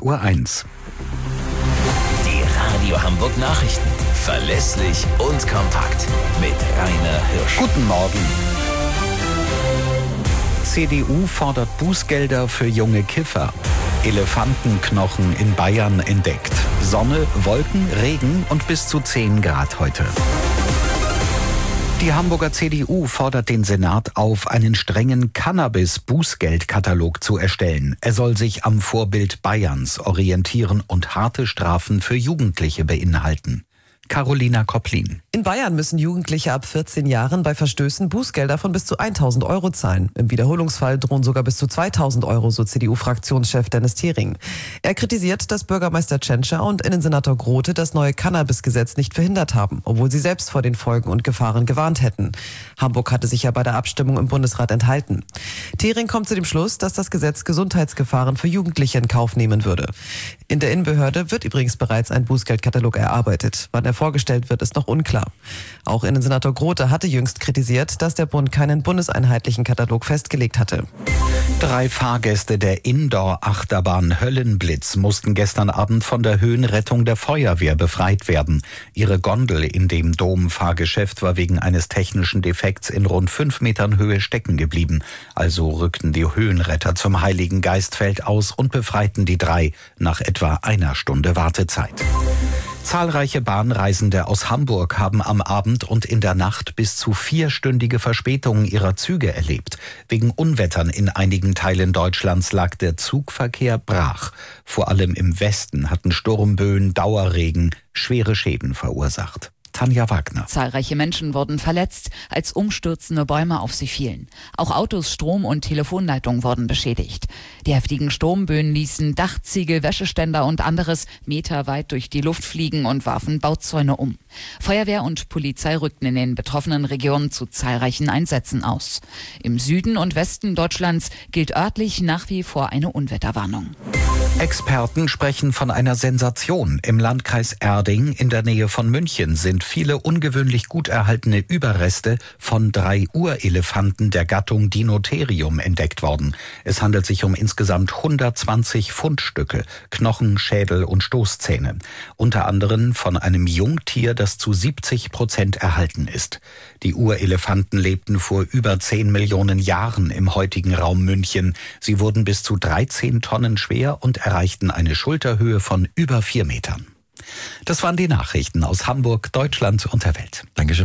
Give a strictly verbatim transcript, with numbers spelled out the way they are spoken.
acht Uhr eins. Die Radio Hamburg Nachrichten. Verlässlich und kompakt. Mit Rainer Hirsch. Guten Morgen. C D U fordert Bußgelder für junge Kiffer. Elefantenknochen in Bayern entdeckt. Sonne, Wolken, Regen und bis zu zehn Grad heute. Die Hamburger C D U fordert den Senat auf, einen strengen Cannabis-Bußgeldkatalog zu erstellen. Er soll sich am Vorbild Bayerns orientieren und harte Strafen für Jugendliche beinhalten. Carolina Kopplin. In Bayern müssen Jugendliche ab vierzehn Jahren bei Verstößen Bußgelder von bis zu tausend Euro zahlen. Im Wiederholungsfall drohen sogar bis zu zweitausend Euro, so C D U-Fraktionschef Dennis Thering. Er kritisiert, dass Bürgermeister Tschentscher und Innensenator Grote das neue Cannabis-Gesetz nicht verhindert haben, obwohl sie selbst vor den Folgen und Gefahren gewarnt hätten. Hamburg hatte sich ja bei der Abstimmung im Bundesrat enthalten. Thering kommt zu dem Schluss, dass das Gesetz Gesundheitsgefahren für Jugendliche in Kauf nehmen würde. In der Innenbehörde wird übrigens bereits ein Bußgeldkatalog erarbeitet. Wann er vorgestellt wird, ist noch unklar. Auch Innensenator Grote hatte jüngst kritisiert, dass der Bund keinen bundeseinheitlichen Katalog festgelegt hatte. Drei Fahrgäste der Indoor-Achterbahn Höllenblitz mussten gestern Abend von der Höhenrettung der Feuerwehr befreit werden. Ihre Gondel in dem Dom-Fahrgeschäft war wegen eines technischen Defekts in rund fünf Metern Höhe stecken geblieben. Also rückten die Höhenretter zum Heiligen Geistfeld aus und befreiten die drei nach etwa einer Stunde Wartezeit. Zahlreiche Bahnreisende aus Hamburg haben am Abend und in der Nacht bis zu vierstündige Verspätungen ihrer Züge erlebt. Wegen Unwettern in einigen Teilen Deutschlands lag der Zugverkehr brach. Vor allem im Westen hatten Sturmböen, Dauerregen schwere Schäden verursacht. Tanja Wagner. Zahlreiche Menschen wurden verletzt, als umstürzende Bäume auf sie fielen. Auch Autos, Strom- und Telefonleitungen wurden beschädigt. Die heftigen Sturmböen ließen Dachziegel, Wäscheständer und anderes meterweit durch die Luft fliegen und warfen Bauzäune um. Feuerwehr und Polizei rückten in den betroffenen Regionen zu zahlreichen Einsätzen aus. Im Süden und Westen Deutschlands gilt örtlich nach wie vor eine Unwetterwarnung. Experten sprechen von einer Sensation. Im Landkreis Erding in der Nähe von München sind viele ungewöhnlich gut erhaltene Überreste von drei Urelefanten der Gattung Dinotherium entdeckt worden. Es handelt sich um insgesamt hundertzwanzig Fundstücke, Knochen, Schädel und Stoßzähne. Unter anderem von einem Jungtier, das zu siebzig Prozent erhalten ist. Die Urelefanten lebten vor über zehn Millionen Jahren im heutigen Raum München. Sie wurden bis zu dreizehn Tonnen schwer und erreichten eine Schulterhöhe von über vier Metern. Das waren die Nachrichten aus Hamburg, Deutschland und der Welt. Dankeschön.